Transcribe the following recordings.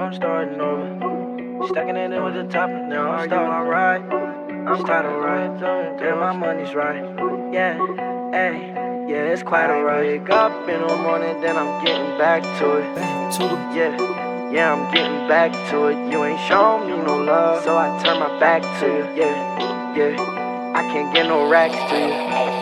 I'm starting over. Stacking it in with the top, now I'm starting alright. I'm starting right, damn, my money's right. Yeah, hey, yeah, it's quite alright. Wake up in the morning, then I'm getting back to it. Yeah, I'm getting back to it. You ain't showing me no love, so I turn my back to you. Yeah, I can't get no racks to you.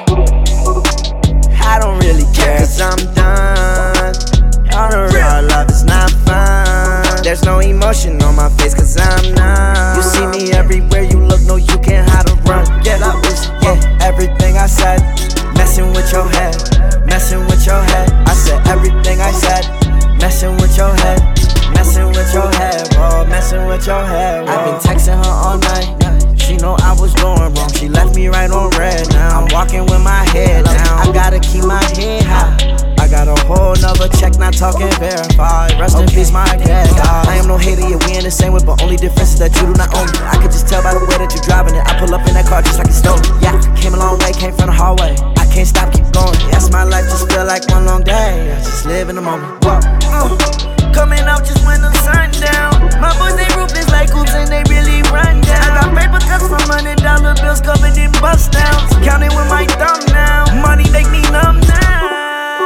I don't really care, cause I'm done. On the real, love is not fun. There's no emotion on my face, cause I'm numb. You see me everywhere you look, no, you can't hide or run. Yeah, everything I said, messing with your head, messing with your head. I said everything I said, messing with your head, messing with your head, whoa, messing with your head, whoa. I've been texting her all night, she know I was doing wrong. She left me right on red now. I'm walking with my head down, I gotta keep my head high. I got a whole nother check, not talking verified. Rest in peace, my cat. I am no hater, yeah, we in the same way, but only difference is that you do not own me. I could just tell by the way that you're driving it. I pull up in that car just like it's stolen. Yeah, came a long way, came from the hallway. I can't stop, keep going. Yes, my life just feel like one long day. I just live in the moment. Coming out just when the sun down. My boys, they ruthless like hoops and they really run down. I got paper cuts from $100 bills covered in bust downs. Counting with my thumb now. Money make me numb now.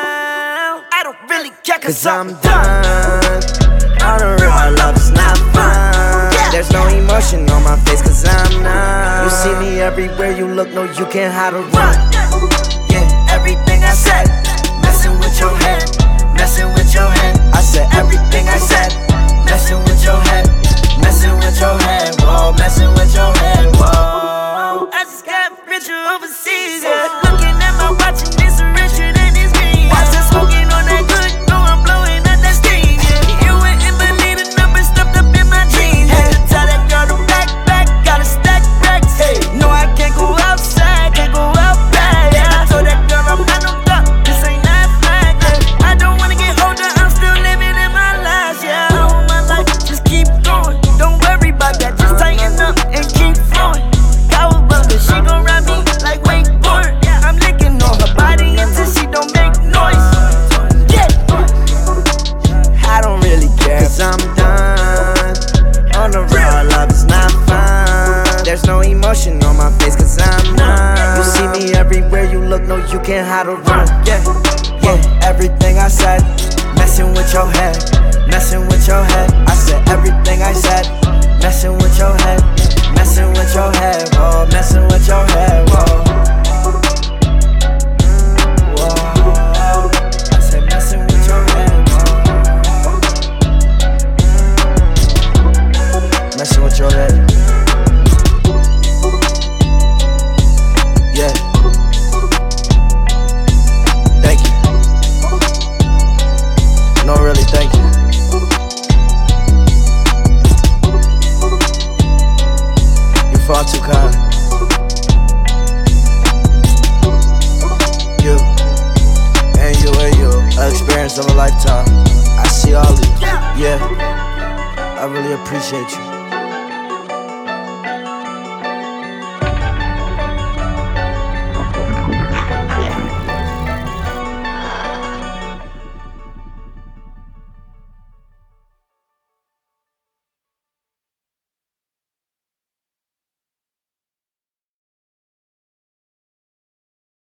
I don't really care cause I'm done. On the real, my love is not fun. There's no emotion on my face cause I'm numb. You see me everywhere you look, no, you can't hide or run. Yeah, everything I said, messing with your head, messing with your head. I said everything I said, messing with your head, messing with your head, whoa, messing with your head, whoa. I just got richer overseas, yeah. Looking at my watch and it's richer than it's green. Watch it smoking on that good, no, I'm blowing out that steam, yeah. You wouldn't believe the numbers stuffed up in my jeans. Had to tell that girl to back, gotta stack racks. No, I can't go outside, can't go out back, yeah. I told that girl I'm not no duck, this ain't that flag, yeah. I don't wanna get older, I'm still living in my life, yeah. I want my life, just keep going. Don't worry about that, just tighten up and keep flowing. Cowabunga, she gon' ride me like wakeboard. I'm licking on her body until she don't make noise. Yeah, I don't really care cause I'm done. On the real, love is not fun. There's no emotion on my face cause I'm numb. You see me everywhere you look, no, you can't hide or run. Yeah, everything I said, messing with your head, messing with your head. I said everything I said, messing with your head, messing with your head, whoa, messing with your head, whoa. Whoa, I said messing with your head, whoa. Messing with your head. Yeah. Thank you. No, really, thank you. You're far too kind. You, and you, an experience of a lifetime. I see all of you. Yeah, I really appreciate you.